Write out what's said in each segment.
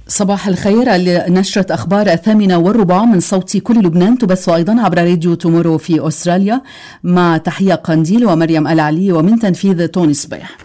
صباح الخير. نشرة أخبار 8:15 من صوت كل لبنان تبث أيضا عبر راديو تومورو في أستراليا، مع تحية قنديل ومريم العلي، ومن تنفيذ توني صبيح.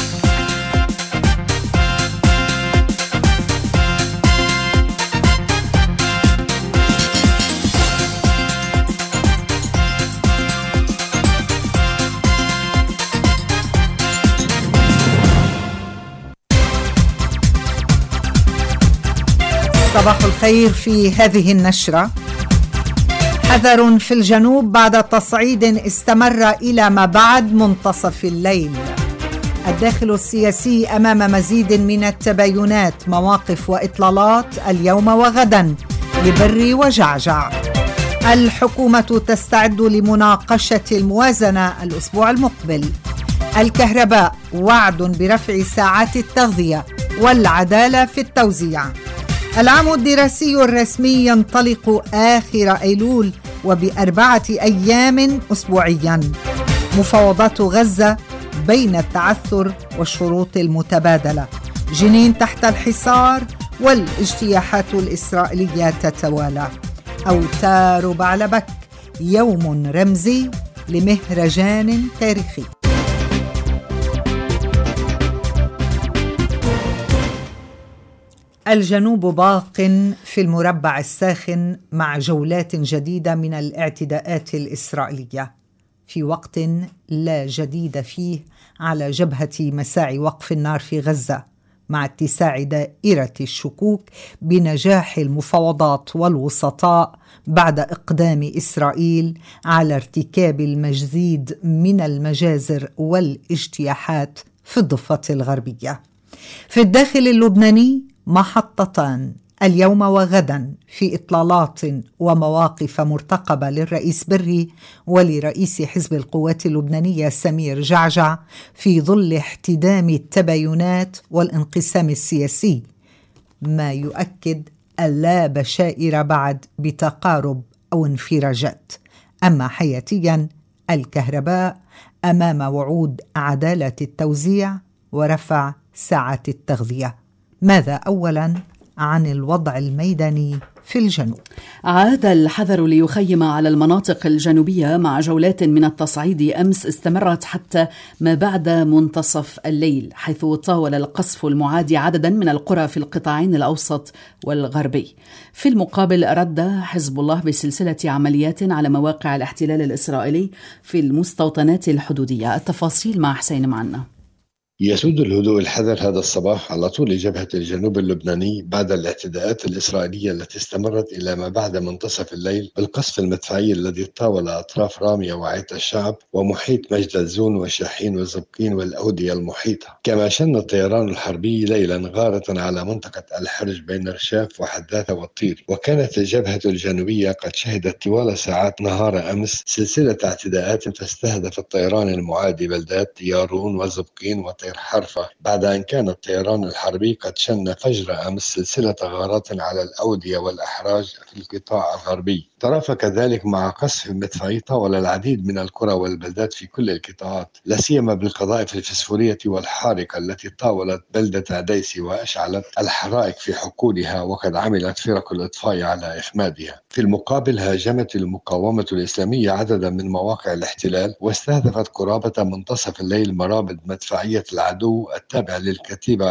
صباح الخير. في هذه النشرة: حذر في الجنوب بعد تصعيد استمر إلى ما بعد منتصف الليل. الداخل السياسي أمام مزيد من التباينات، مواقف وإطلالات اليوم وغدا لبري وجعجع. الحكومة تستعد لمناقشة الموازنة الأسبوع المقبل. الكهرباء وعد برفع ساعات التغذية والعدالة في التوزيع. العام الدراسي الرسمي ينطلق آخر أيلول وب4 أيام أسبوعيا. مفاوضات غزة بين التعثر والشروط المتبادلة. جنين تحت الحصار والاجتياحات الإسرائيلية تتوالى. أوتار بعلبك، يوم رمزي لمهرجان تاريخي. الجنوب باق في المربع الساخن مع جولات جديدة من الاعتداءات الإسرائيلية، في وقت لا جديد فيه على جبهة مساعي وقف النار في غزة، مع اتساع دائرة الشكوك بنجاح المفاوضات والوسطاء بعد إقدام إسرائيل على ارتكاب المزيد من المجازر والاجتياحات في الضفة الغربية. في الداخل اللبناني محطتان اليوم وغدا في إطلالات ومواقف مرتقبة للرئيس بري ولرئيس حزب القوات اللبنانية سمير جعجع، في ظل احتدام التباينات والانقسام السياسي، ما يؤكد اللا بشائر بعد بتقارب أو انفراجات. أما حياتيا، الكهرباء أمام وعود عدالة التوزيع ورفع ساعات التغذية. ماذا أولا عن الوضع الميداني في الجنوب؟ عاد الحذر ليخيم على المناطق الجنوبية مع جولات من التصعيد أمس استمرت حتى ما بعد منتصف الليل، حيث طاول القصف المعادي عددا من القرى في القطاعين الأوسط والغربي. في المقابل رد حزب الله بسلسلة عمليات على مواقع الاحتلال الإسرائيلي في المستوطنات الحدودية. التفاصيل مع حسين معنا. يسود الهدوء الحذر هذا الصباح على طول جبهة الجنوب اللبناني بعد الاعتداءات الإسرائيلية التي استمرت إلى ما بعد منتصف الليل بالقصف المدفعي الذي طاول أطراف رامية وعيت الشعب ومحيط مجد الزون وشاحين وزبقين والأودية المحيطة. كما شن الطيران الحربي ليلا غارة على منطقة الحرج بين رشاف وحداثة والطير. وكانت الجبهة الجنوبية قد شهدت طوال ساعات نهار أمس سلسلة اعتداءات تستهدف الطيران المعادي بلدات يارون وزبقين وطير حرفة، بعد أن كان الطيران الحربي قد شن فجر أمس سلسلة غارات على الأودية والأحراج في القطاع الغربي. ترافق ذلك مع قصف مدفعي طاول العديد من القرى والبلدات في كل القطاعات، لا سيما بالقذائف الفسفورية والحارقة التي طاولت بلدة عديسي وأشعلت الحرائق في حقولها، وقد عملت فرق الإطفاء على إخمادها. في المقابل هاجمت المقاومة الإسلامية عددا من مواقع الاحتلال واستهدفت قرابة منتصف الليل مرابط مدفعية العدو التابع للكتيبة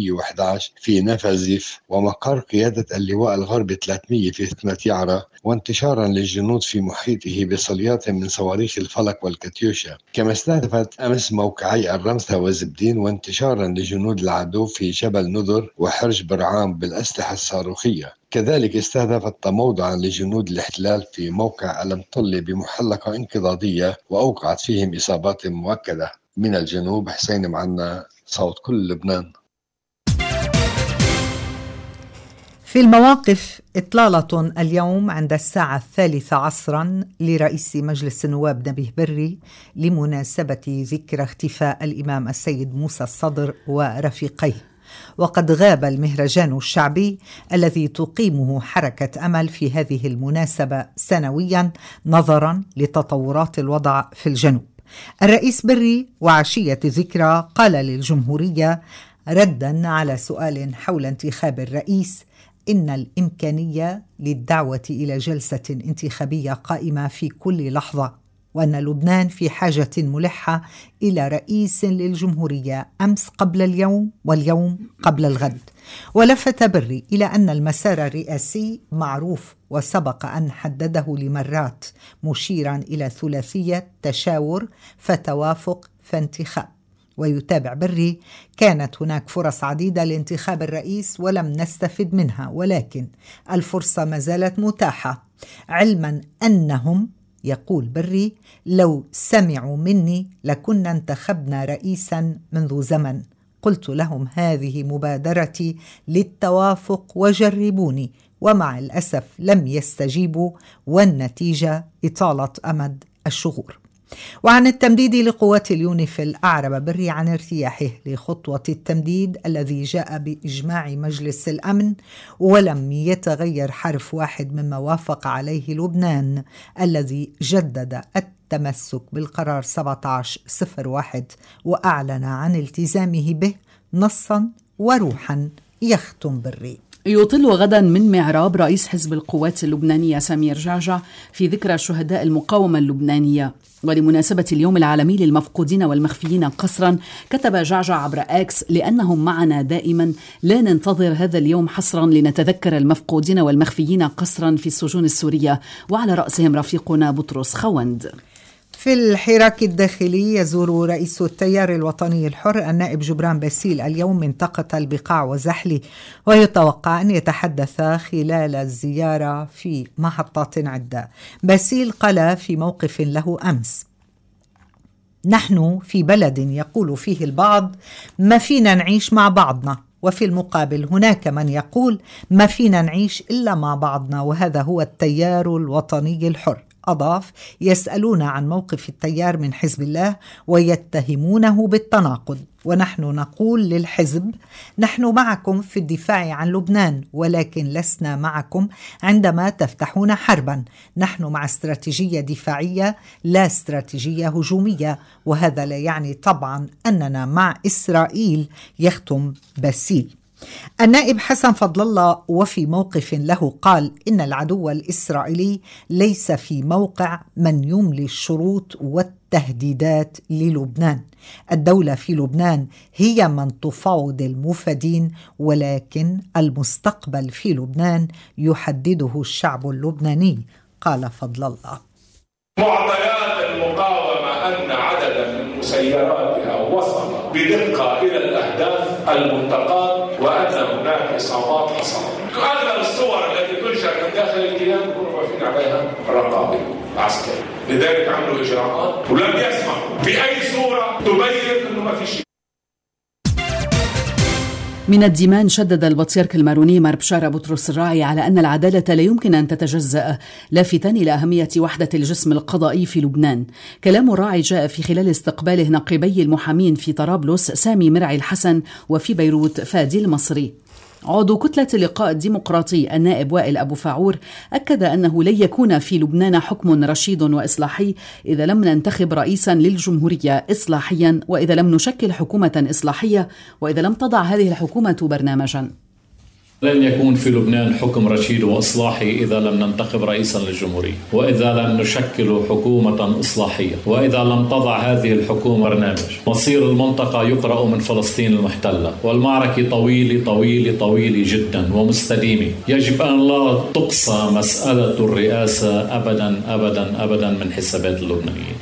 411 في نفزيف ومقر قيادة اللواء الغربي 300 في ثمة يعرة، وانتشارا للجنود في محيطه بصليات من صواريخ الفلك والكاتيوشا. كما استهدفت أمس موقعي الرمثة وزبدين، وانتشارا لجنود العدو في جبل نذر وحرج برعام بالأسلحة الصاروخية. كذلك استهدفت موضعا لجنود الاحتلال في موقع المطلي بمحلقة انقضاضية وأوقعت فيهم إصابات مؤكدة. من الجنوب حسين معنا، صوت كل لبنان. في المواقف إطلالة اليوم عند الساعة 3 عصرا لرئيس مجلس النواب نبيه بري لمناسبة ذكرى اختفاء الإمام السيد موسى الصدر ورفيقيه. وقد غاب المهرجان الشعبي الذي تقيمه حركة أمل في هذه المناسبة سنويا نظرا لتطورات الوضع في الجنوب. الرئيس بري وعشية ذكرى قال للجمهورية: ردا على سؤال حول انتخاب الرئيس إن الإمكانية للدعوة إلى جلسة انتخابية قائمة في كل لحظة، وأن لبنان في حاجة ملحة إلى رئيس للجمهورية أمس قبل اليوم واليوم قبل الغد. ولفت بري إلى أن المسار الرئاسي معروف وسبق أن حدده لمرات، مشيرا إلى ثلاثية تشاور فتوافق فانتخاب. ويتابع بري: كانت هناك فرص عديدة لانتخاب الرئيس ولم نستفد منها، ولكن الفرصة ما زالت متاحة، علما أنهم، يقول بري، لو سمعوا مني لكنا انتخبنا رئيسا منذ زمن. قلت لهم هذه مبادرتي للتوافق وجربوني، ومع الأسف لم يستجيبوا، والنتيجة إطالة أمد الشغور. وعن التمديد لقوات اليونيفيل أعرب بري عن ارتياحه لخطوة التمديد الذي جاء بإجماع مجلس الأمن، ولم يتغير حرف واحد مما وافق عليه لبنان الذي جدد التمسك بالقرار 1701 وأعلن عن التزامه به نصا وروحا. يختم بري: يطل غدا من معراب رئيس حزب القوات اللبنانية سمير جعجع في ذكرى شهداء المقاومة اللبنانية. ولمناسبة اليوم العالمي للمفقودين والمخفيين قسرا، كتب جعجع عبر آكس: لأنهم معنا دائما، لا ننتظر هذا اليوم حصرا لنتذكر المفقودين والمخفيين قسرا في السجون السورية، وعلى رأسهم رفيقنا بطرس خوند. في الحراك الداخلي، يزور رئيس التيار الوطني الحر النائب جبران باسيل اليوم منطقة البقاع وزحلي، ويتوقع أن يتحدث خلال الزيارة في محطات عدة. باسيل قال في موقف له أمس: نحن في بلد يقول فيه البعض ما فينا نعيش مع بعضنا، وفي المقابل هناك من يقول ما فينا نعيش إلا مع بعضنا، وهذا هو التيار الوطني الحر. أضاف: يسألون عن موقف التيار من حزب الله ويتهمونه بالتناقض، ونحن نقول للحزب: نحن معكم في الدفاع عن لبنان، ولكن لسنا معكم عندما تفتحون حربا. نحن مع استراتيجية دفاعية لا استراتيجية هجومية، وهذا لا يعني طبعا أننا مع إسرائيل. يختم باسيل. النائب حسن فضل الله وفي موقف له قال: إن العدو الإسرائيلي ليس في موقع من يملي الشروط والتهديدات للبنان. الدولة في لبنان هي من تفاوض المفادين، ولكن المستقبل في لبنان يحدده الشعب اللبناني. قال فضل الله: معطيات المقاومة أن عددا من مسيراتها وصل بدقة إلى الأهداف المنتقاة، وأن هناك إصابات حصلت. أغلب الصور التي تنشر من داخل الكيان يكونوا واقفين عليها رقابة عسكري، لذلك عملوا إجراءات ولم يسمحوا بأي صورة تبين أنه ما في شيء. من الديمان، شدد البطريرك الماروني مار بشارة بطرس الراعي على أن العدالة لا يمكن أن تتجزأ، لافتا إلى أهمية وحدة الجسم القضائي في لبنان. كلام الراعي جاء في خلال استقباله نقيبي المحامين في طرابلس سامي مرعي الحسن، وفي بيروت فادي المصري. عضو كتلة اللقاء الديمقراطي النائب وائل أبو فاعور أكد أنه لن يكون في لبنان حكم رشيد وإصلاحي إذا لم ننتخب رئيسا للجمهورية إصلاحيا، وإذا لم نشكل حكومة إصلاحية، وإذا لم تضع هذه الحكومة برنامجا. لن يكون في لبنان حكم رشيد وإصلاحي إذا لم ننتخب رئيسا للجمهورية، وإذا لم نشكل حكومة إصلاحية، وإذا لم تضع هذه الحكومة برنامج. مصير المنطقة يقرأ من فلسطين المحتلة، والمعركة طويلة جدا ومستديمة. يجب أن لا تقصى مسألة الرئاسة أبدا من حسابات اللبنانيين.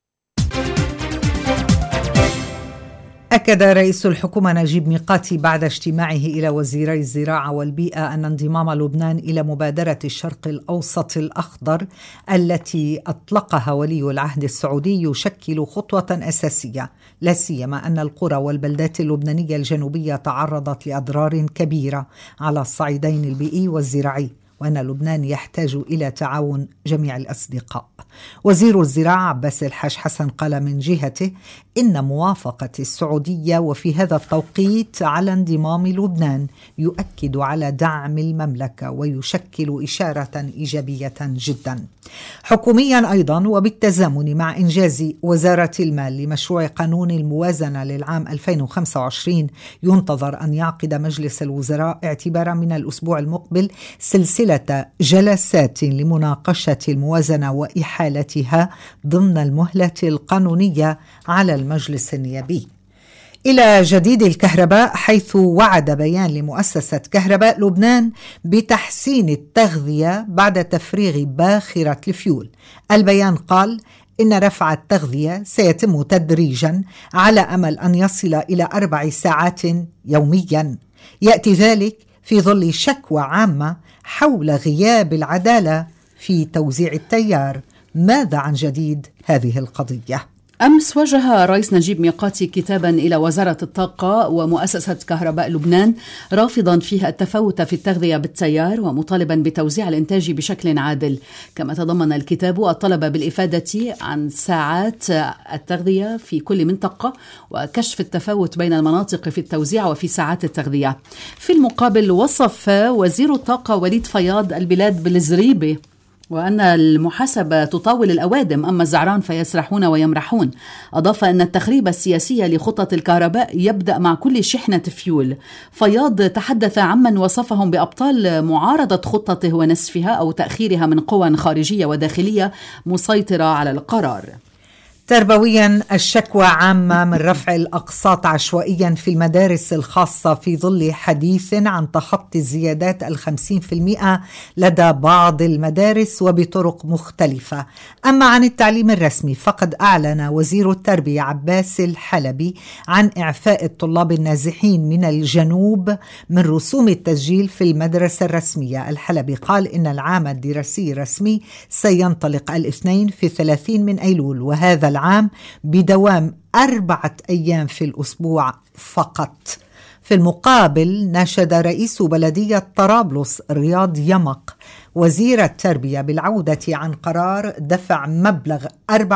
أكد رئيس الحكومة نجيب ميقاتي بعد اجتماعه إلى وزيري الزراعة والبيئة أن انضمام لبنان إلى مبادرة الشرق الأوسط الأخضر التي أطلقها ولي العهد السعودي يشكل خطوة أساسية، لا سيما أن القرى والبلدات اللبنانية الجنوبية تعرضت لأضرار كبيرة على الصعيدين البيئي والزراعي، وأن لبنان يحتاج إلى تعاون جميع الأصدقاء. وزير الزراعة عباس الحاج حسن قال من جهته إن موافقة السعودية وفي هذا التوقيت على انضمام لبنان يؤكد على دعم المملكة ويشكل إشارة إيجابية جدا. حكوميا أيضا، وبالتزامن مع إنجاز وزارة المال لمشروع قانون الموازنة للعام 2025، ينتظر أن يعقد مجلس الوزراء اعتبارا من الأسبوع المقبل سلسلة جلسات لمناقشة الموازنة وإحالتها ضمن المهلة القانونية على المجلس النيابي. إلى جديد الكهرباء، حيث وعد بيان لمؤسسة كهرباء لبنان بتحسين التغذية بعد تفريغ باخرة الفيول. البيان قال إن رفع التغذية سيتم تدريجا على أمل أن يصل إلى 4 ساعات يوميا. يأتي ذلك في ظل شكوى عامة حول غياب العدالة في توزيع التيار. ماذا عن جديد هذه القضية؟ أمس وجه الرئيس نجيب ميقاتي كتابا إلى وزارة الطاقة ومؤسسة كهرباء لبنان رافضا فيها التفاوت في التغذية بالتيار ومطالبا بتوزيع الإنتاج بشكل عادل. كما تضمن الكتاب الطلب بالإفادة عن ساعات التغذية في كل منطقة وكشف التفاوت بين المناطق في التوزيع وفي ساعات التغذية. في المقابل، وصف وزير الطاقة وليد فياض البلاد بالزريبة وأن المحاسبة تطاول الأوادم، أما الزعران فيسرحون ويمرحون. أضاف أن التخريب السياسي لخطة الكهرباء يبدأ مع كل شحنة فيول. فياض تحدث عمن وصفهم بأبطال معارضة خطته ونسفها أو تأخيرها من قوى خارجية وداخلية مسيطرة على القرار. تربويا، الشكوى عامة من رفع الأقساط عشوائيا في المدارس الخاصة في ظل حديث عن تخطي الزيادات 50% لدى بعض المدارس وبطرق مختلفة. أما عن التعليم الرسمي، فقد أعلن وزير التربية عباس الحلبي عن إعفاء الطلاب النازحين من الجنوب من رسوم التسجيل في المدرسة الرسمية. الحلبي قال إن العام الدراسي الرسمي سينطلق الاثنين في 30 من أيلول، وهذا العام بدوام 4 أيام في الأسبوع فقط. في المقابل، ناشد رئيس بلدية طرابلس رياض يمق وزير التربية بالعودة عن قرار دفع مبلغ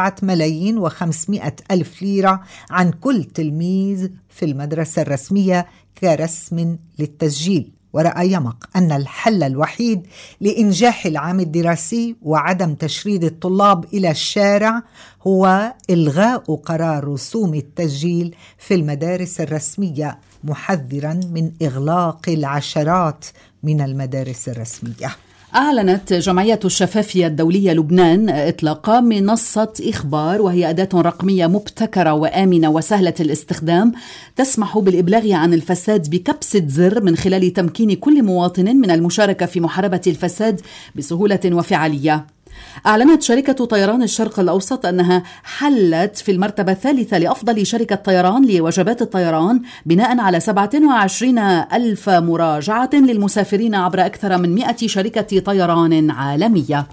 4,500,000 ليرة عن كل تلميذ في المدرسة الرسمية كرسم للتسجيل. ورأى يمق أن الحل الوحيد لإنجاح العام الدراسي وعدم تشريد الطلاب إلى الشارع هو إلغاء قرار رسوم التسجيل في المدارس الرسمية، محذرا من إغلاق العشرات من المدارس الرسمية. أعلنت جمعية الشفافية الدولية لبنان إطلاق منصة إخبار، وهي أداة رقمية مبتكرة وآمنة وسهلة الاستخدام تسمح بالإبلاغ عن الفساد بكبسة زر، من خلال تمكين كل مواطن من المشاركة في محاربة الفساد بسهولة وفعالية. أعلنت شركة طيران الشرق الأوسط أنها حلت في المرتبة الثالثة لأفضل شركة طيران لوجبات الطيران، بناء على 27,000 مراجعة للمسافرين عبر أكثر من 100 شركة طيران عالمية.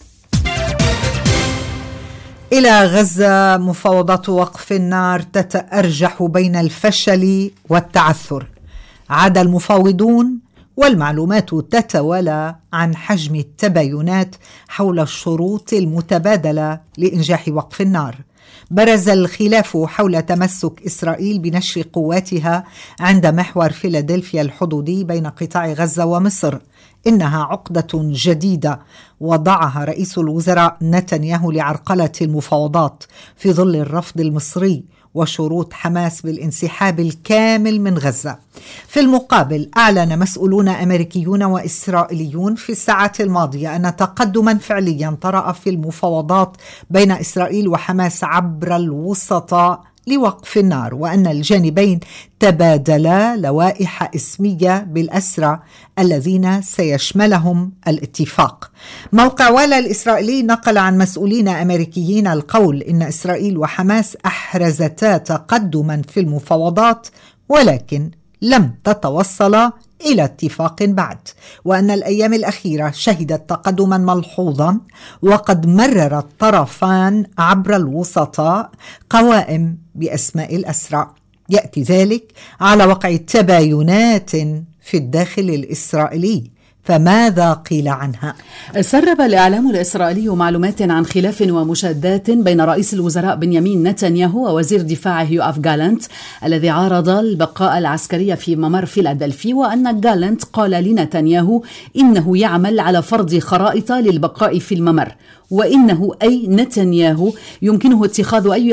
إلى غزة، مفاوضات وقف النار تتأرجح بين الفشل والتعثر. عاد المفاوضون والمعلومات تتوالى عن حجم التباينات حول الشروط المتبادلة لإنجاح وقف النار. برز الخلاف حول تمسك إسرائيل بنشر قواتها عند محور فيلادلفيا الحدودي بين قطاع غزة ومصر. إنها عقدة جديدة وضعها رئيس الوزراء نتنياهو لعرقلة المفاوضات في ظل الرفض المصري وشروط حماس بالانسحاب الكامل من غزة. في المقابل، أعلن مسؤولون أمريكيون وإسرائيليون في الساعات الماضية أن تقدما فعليا طرأ في المفاوضات بين إسرائيل وحماس عبر الوسطاء لوقف النار، وأن الجانبين تبادلا لوائح اسمية بالأسرى الذين سيشملهم الاتفاق. موقع والا الإسرائيلي نقل عن مسؤولين أمريكيين القول إن إسرائيل وحماس أحرزتا تقدما في المفاوضات، ولكن لم تتوصلا إلى اتفاق بعد، وأن الأيام الأخيرة شهدت تقدما ملحوظا، وقد مرر الطرفان عبر الوسطاء قوائم بأسماء الأسرى. يأتي ذلك على وقع تباينات في الداخل الإسرائيلي، فماذا قيل عنها؟ سرب الإعلام الإسرائيلي معلومات عن خلاف ومشادات بين رئيس الوزراء بنيامين نتنياهو ووزير دفاعه يوآف جالنت الذي عارض البقاء العسكري في ممر فيلادلفي، وأن جالنت قال لنتنياهو إنه يعمل على فرض خرائط للبقاء في الممر. وإنه أي نتنياهو يمكنه اتخاذ أي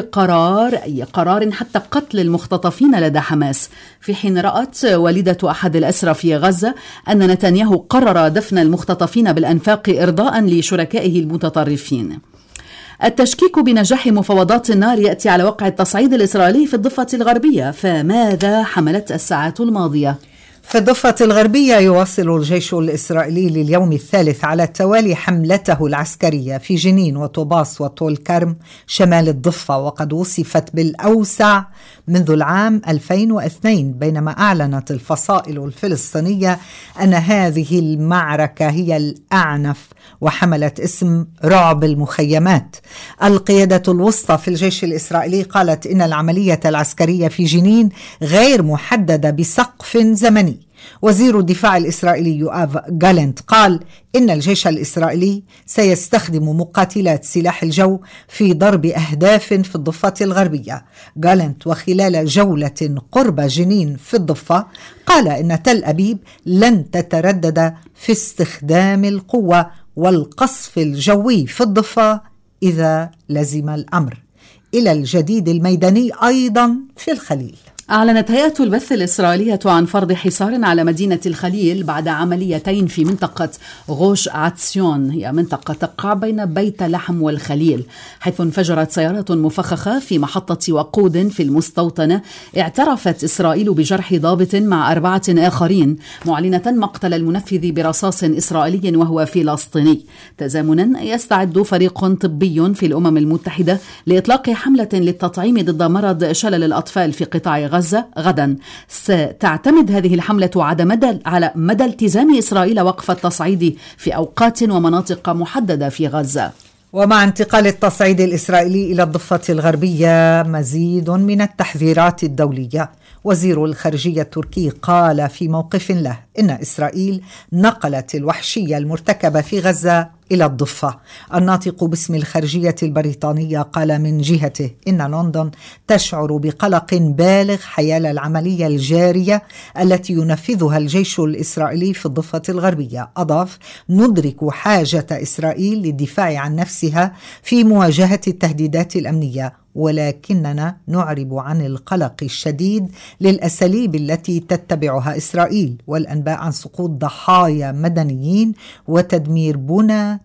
قرار حتى قتل المختطفين لدى حماس، في حين رأت والدة أحد الأسرى في غزة أن نتنياهو قرر دفن المختطفين بالأنفاق إرضاء لشركائه المتطرفين. التشكيك بنجاح مفاوضات النار يأتي على وقع التصعيد الإسرائيلي في الضفة الغربية، فماذا حملت الساعات الماضية؟ في الضفة الغربية يواصل الجيش الإسرائيلي لليوم الثالث على التوالي حملته العسكرية في جنين وطوباس وطول كرم شمال الضفة، وقد وصفت بالأوسع منذ العام 2002، بينما أعلنت الفصائل الفلسطينية أن هذه المعركة هي الأعنف وحملت اسم رعب المخيمات. القيادة الوسطى في الجيش الإسرائيلي قالت إن العملية العسكرية في جنين غير محددة بسقف زمني. وزير الدفاع الإسرائيلي يؤاف غالنت قال إن الجيش الإسرائيلي سيستخدم مقاتلات سلاح الجو في ضرب أهداف في الضفة الغربية. غالنت وخلال جولة قرب جنين في الضفة قال إن تل أبيب لن تتردد في استخدام القوة والقصف الجوي في الضفة إذا لزم الأمر. إلى الجديد الميداني أيضا في الخليل. أعلنت هيئة البث الإسرائيلية عن فرض حصار على مدينة الخليل بعد عمليتين في منطقة غوش عتسيون، هي منطقة تقع بين بيت لحم والخليل، حيث انفجرت سيارة مفخخة في محطة وقود في المستوطنة. اعترفت إسرائيل بجرح ضابط مع 4 آخرين، معلنة مقتل المنفذ برصاص إسرائيلي وهو فلسطيني. تزامنا يستعد فريق طبي في الأمم المتحدة لإطلاق حملة للتطعيم ضد مرض شلل الأطفال في قطاع غزة غدا. ستعتمد هذه الحملة على مدى التزام إسرائيل وقف التصعيد في أوقات ومناطق محددة في غزة. ومع انتقال التصعيد الإسرائيلي إلى الضفة الغربية مزيد من التحذيرات الدولية. وزير الخارجية التركي قال في موقف له إن إسرائيل نقلت الوحشية المرتكبة في غزة إلى الضفة. الناطق باسم الخارجية البريطانية قال من جهته إن لندن تشعر بقلق بالغ حيال العملية الجارية التي ينفذها الجيش الإسرائيلي في الضفة الغربية. أضاف: ندرك حاجة إسرائيل للدفاع عن نفسها في مواجهة التهديدات الأمنية، ولكننا نعرب عن القلق الشديد للأساليب التي تتبعها إسرائيل والأنباء عن سقوط ضحايا مدنيين وتدمير بنى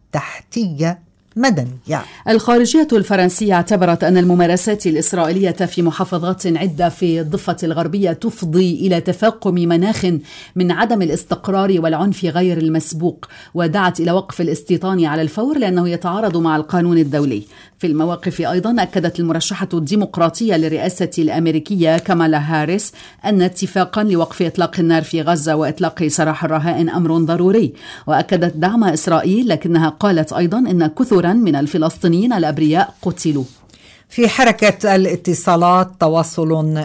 تحتية مدنية. الخارجية الفرنسية اعتبرت أن الممارسات الإسرائيلية في محافظات عدة في الضفة الغربية تفضي إلى تفاقم مناخ من عدم الاستقرار والعنف غير المسبوق، ودعت إلى وقف الاستيطان على الفور لأنه يتعارض مع القانون الدولي. في المواقف أيضا أكدت المرشحة الديمقراطية للرئاسة الأمريكية كامالا هاريس أن اتفاقا لوقف إطلاق النار في غزة وإطلاق سراح الرهائن أمر ضروري، وأكدت دعم إسرائيل، لكنها قالت أيضا أن كثرا من الفلسطينيين الأبرياء قتلوا. في حركة الاتصالات تواصل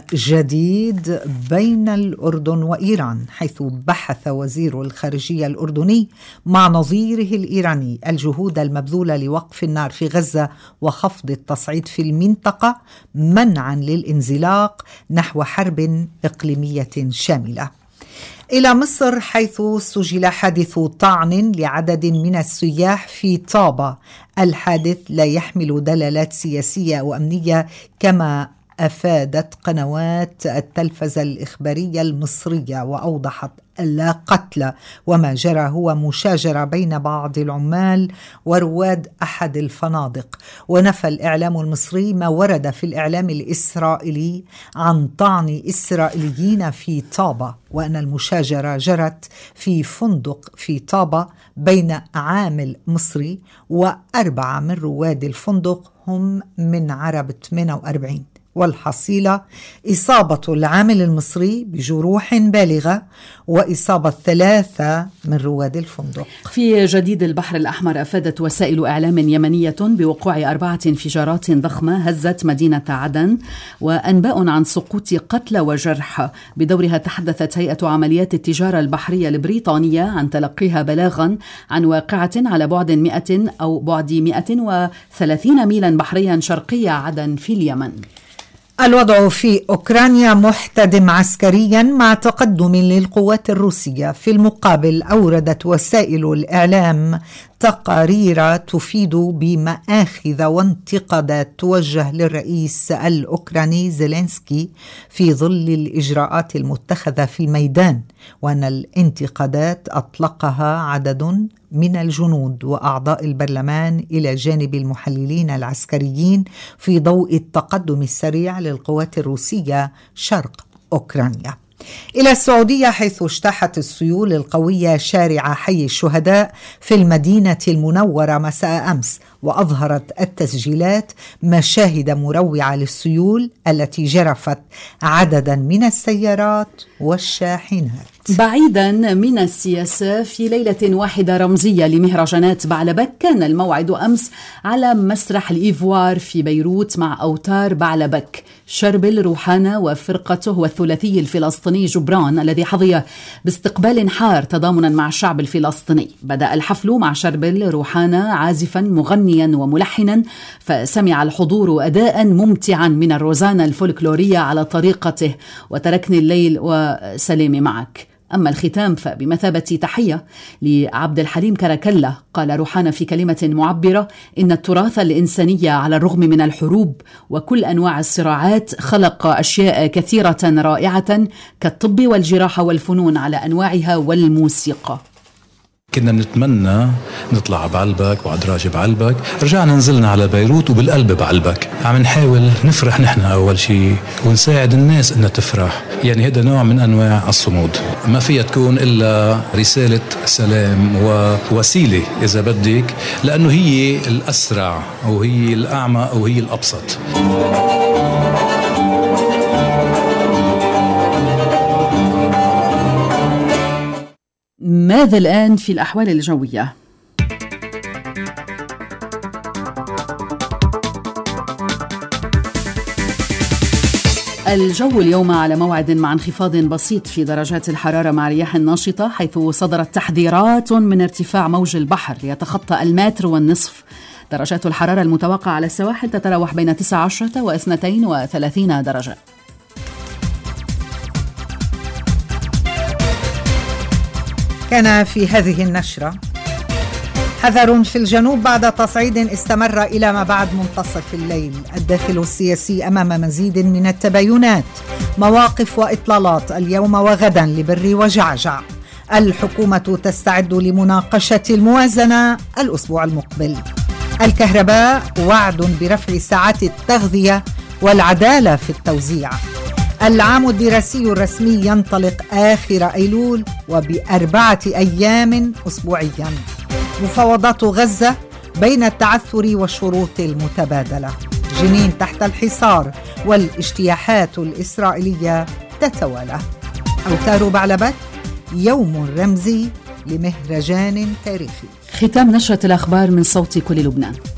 جديد بين الأردن وإيران، حيث بحث وزير الخارجية الأردني مع نظيره الإيراني الجهود المبذولة لوقف النار في غزة وخفض التصعيد في المنطقة منعا للانزلاق نحو حرب إقليمية شاملة. إلى مصر، حيث سجل حادث طعن لعدد من السياح في طابة. الحادث لا يحمل دلالات سياسية وأمنية كما أفادت قنوات التلفزة الإخبارية المصرية، وأوضحت لا قتل، وما جرى هو مشاجرة بين بعض العمال ورواد أحد الفنادق. ونفى الإعلام المصري ما ورد في الإعلام الإسرائيلي عن طعن إسرائيليين في طابة، وأن المشاجرة جرت في فندق في طابة بين عامل مصري و4 من رواد الفندق هم من عرب 48، والحصيلة إصابة العامل المصري بجروح بالغة وإصابة 3 من رواد الفندق. في جديد البحر الأحمر، أفادت وسائل إعلام يمنية بوقوع 4 انفجارات ضخمة هزت مدينة عدن، وأنباء عن سقوط قتلى وجرحى. بدورها تحدثت هيئة عمليات التجارة البحرية البريطانية عن تلقيها بلاغا عن واقعة على بعد 130 ميلا بحريا شرقية عدن في اليمن. الوضع في أوكرانيا محتدم عسكريا مع تقدم للقوات الروسية. في المقابل أوردت وسائل الإعلام تقارير تفيد بمآخذ وانتقادات توجه للرئيس الأوكراني زيلينسكي في ظل الإجراءات المتخذة في الميدان، وأن الانتقادات أطلقها عدد من الجنود وأعضاء البرلمان إلى جانب المحللين العسكريين في ضوء التقدم السريع للقوات الروسية شرق أوكرانيا. إلى السعودية، حيث اجتاحت السيول القوية شارع حي الشهداء في المدينة المنورة مساء أمس، وأظهرت التسجيلات مشاهد مروعة للسيول التي جرفت عددا من السيارات والشاحنات. بعيدا من السياسة، في ليلة واحدة رمزية لمهرجانات بعلبك، كان الموعد أمس على مسرح الإيفوار في بيروت مع أوتار بعلبك، شربل روحانة وفرقته والثلاثي الفلسطيني جبران الذي حظي باستقبال حار تضامنا مع الشعب الفلسطيني. بدأ الحفل مع شربل روحانة عازفا مغنيا وملحنا، فسمع الحضور أداء ممتعا من الروزانا الفولكلورية على طريقته وتركني الليل وسلامي معك. أما الختام فبمثابة تحية لعبد الحليم كركلة، قال روحانة في كلمة معبرة إن التراث الإنساني على الرغم من الحروب وكل أنواع الصراعات خلق أشياء كثيرة رائعة كالطب والجراحة والفنون على أنواعها والموسيقى. كنا نتمنى نطلع بعلبك وعدراج بعلبك، رجعنا نزلنا على بيروت وبالقلب بعلبك. عم نحاول نفرح نحن أول شيء ونساعد الناس إنها تفرح، يعني هذا نوع من أنواع الصمود، ما فيها تكون إلا رسالة سلام ووسيلة إذا بدك، لأنه هي الأسرع أو هي الأعمى أو هي الأبسط. ماذا الآن في الأحوال الجوية؟ الجو اليوم على موعد مع انخفاض بسيط في درجات الحرارة مع رياح ناشطة، حيث صدرت تحذيرات من ارتفاع موج البحر ليتخطى 1.5 متر. درجات الحرارة المتوقعة على السواحل تتراوح بين 19 و32 درجة. كان في هذه النشرة: حذر في الجنوب بعد تصعيد استمر إلى ما بعد منتصف الليل. الداخل السياسي أمام مزيد من التباينات، مواقف وإطلالات اليوم وغدا لبر وجعجع. الحكومة تستعد لمناقشة الموازنة الأسبوع المقبل. الكهرباء وعد برفع ساعات التغذية والعدالة في التوزيع. العام الدراسي الرسمي ينطلق آخر أيلول وب4 أيام أسبوعيا. مفاوضات غزة بين التعثر والشروط المتبادلة. جنين تحت الحصار والاجتياحات الإسرائيلية تتوالى. أوتار بعلبك، يوم رمزي لمهرجان تاريخي. ختام نشرة الأخبار من صوت كل لبنان.